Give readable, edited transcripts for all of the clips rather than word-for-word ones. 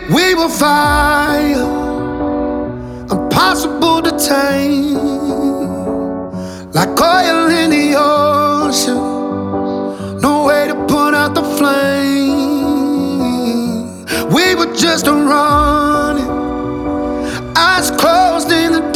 We were fire, impossible to tame, like oil in the ocean, no way to put out the flame. We were just running, eyes closed in the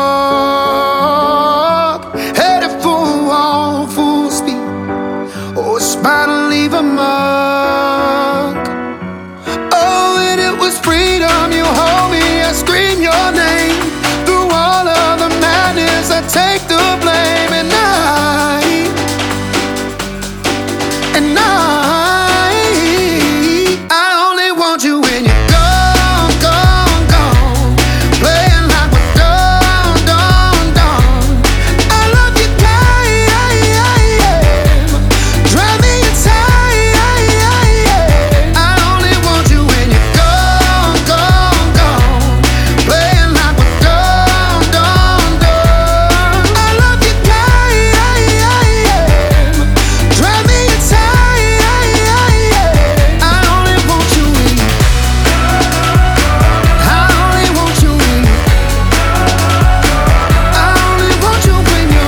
dark, headed for a wall, full speed. Oh, it's bound to leave a mark. Oh, and it was freedom. You hold me, I scream your name. Through all of the madness, I take the blame. I only want you when you're gone, gone, gone. Playing like we're done, done, done. I love you, drive me insane. I only want you when you're gone, gone, gone. Playing like we're done, done, done. I love you, drive me insane. I only want you when you. I only want you when you. I only want you when you.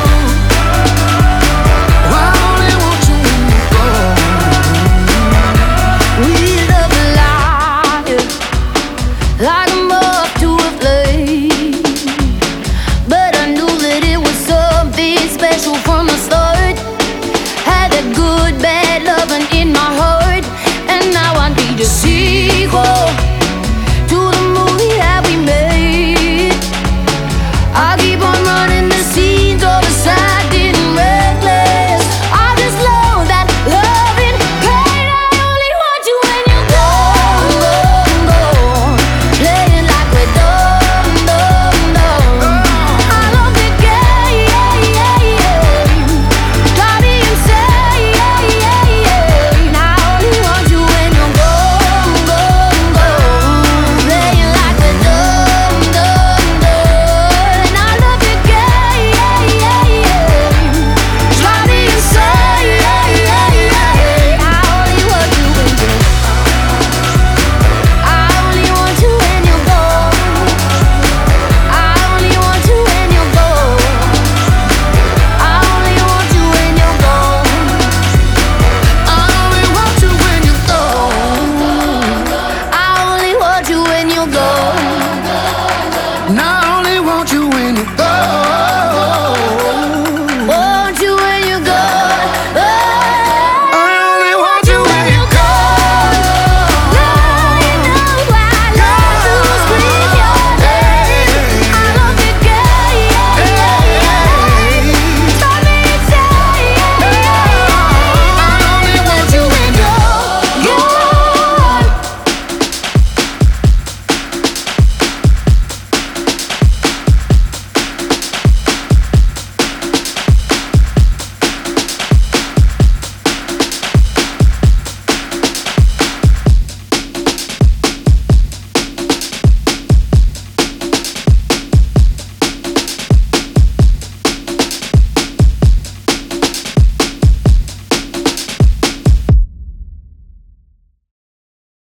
I only want you when you go.